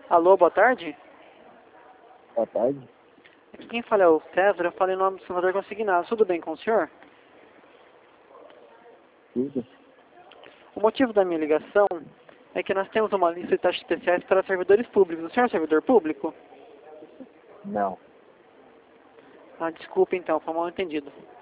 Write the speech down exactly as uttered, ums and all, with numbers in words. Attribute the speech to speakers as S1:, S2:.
S1: Alô, boa tarde?
S2: Boa tarde.
S1: Aqui quem fala é o César, eu falei em nome do senador Consignado. Tudo bem com o senhor?
S2: Tudo?
S1: O motivo da minha ligação é que nós temos uma lista de taxas especiais para servidores públicos. O senhor é servidor público?
S2: Não.
S1: Ah, desculpe então, foi mal entendido.